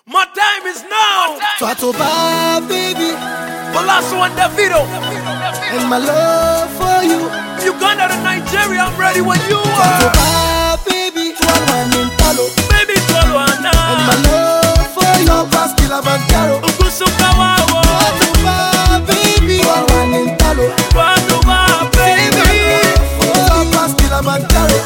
My time is now. Twatoba, baby. Palasso and Davido. And my love for you. Uganda to Nigeria, I'm ready when you are. Twatoba, baby. Twalwan in Palo. Baby, Twalwana. And my love for you. Past Kilimanjaro. Ukusukawawo. Twatoba, baby. Twalwan in Palo. Twatoba, baby. Past Kilimanjaro.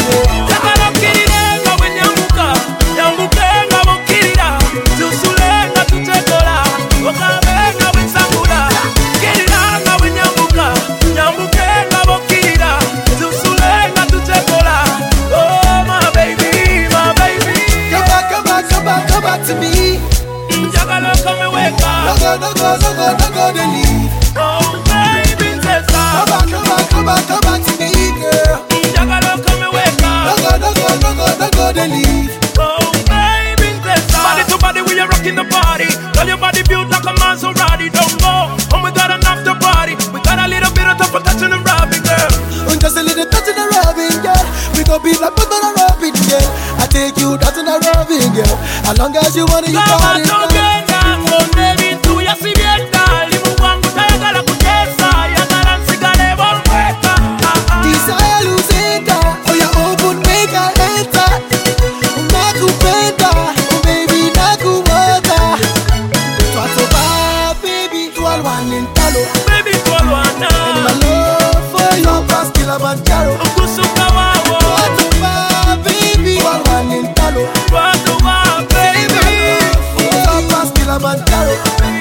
To me, no go, they leave. Oh, baby, come back to me, girl. No go, they leave. Oh, baby, body to body, we are rocking the party. Tell your body built like a Maserati. Don't go, and we got an after party. We got a little bit of tough for touching and rubbing, girl. Just a little touching and rubbing, girl. We gon' be like put on a rubbing, girl. I take you touching and rubbing, girl. As long as you want it, you got it, girl. Baby, Twalwana. And my love for you past Kilimanjaro. Ukusukawawo. Twatoba, baby. Twalwan in Palo. Twatoba, baby. Past Kilimanjaro.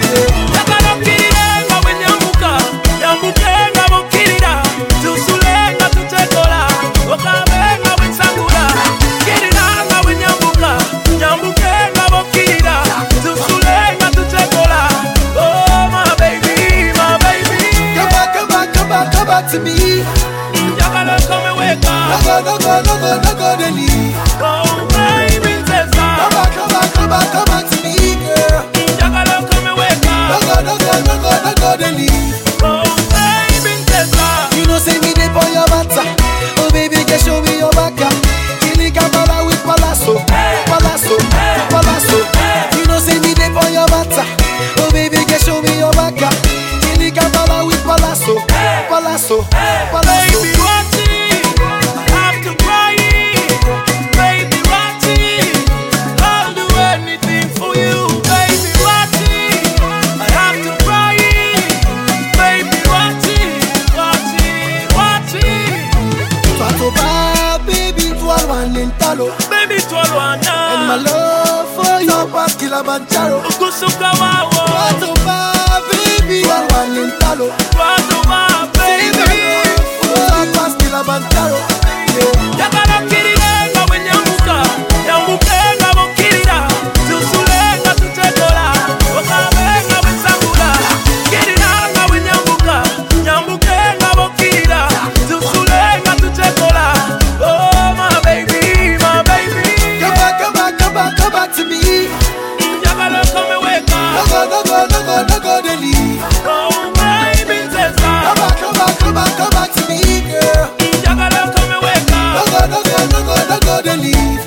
To me, no go, they leave. Oh, baby, come back to me, girl. No go, they leave. Oh, baby, you know, say me dey for your matter. Oh, baby, just show me your back. Kilikambala with Palasso. You know, say me dey for your matter. Oh, baby, just show me your back. Kilikambala with Palasso. Baby, watch it. I have to cry it. Baby, watch it. I'll do anything for you. Baby, watch it. I have to cry it. Baby, watch it. Twatoba, baby, Twalwan in Palo. Baby, Twalwana. And my love for you past Kilimanjaro. Ukusukawawo. Twatoba, baby, Twalwan in Palo. Twatoba, baby. Past Kilimanjaro. Come back to me. No go, they leave. Oh, baby, Come back to me, girl. No go, they leave.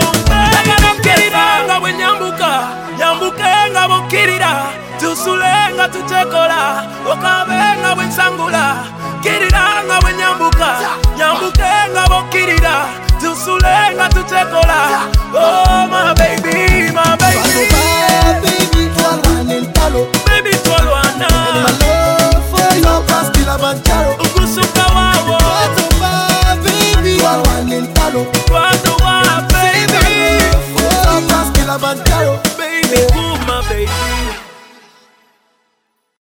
Tusulenga tutekola okabenga bwensangula kiriranga bwenyambuka nyambukenga bokirira tusulenga tutekola. Oh, my baby, Twatoba, baby, Twalwan in Palo. Baby, Twalwana. And my love for you past Kilimanjaro. Ukusukawawo. Twatoba, baby, Twalwan in Palo. Twatoba, baby. Past Kilimanjaro.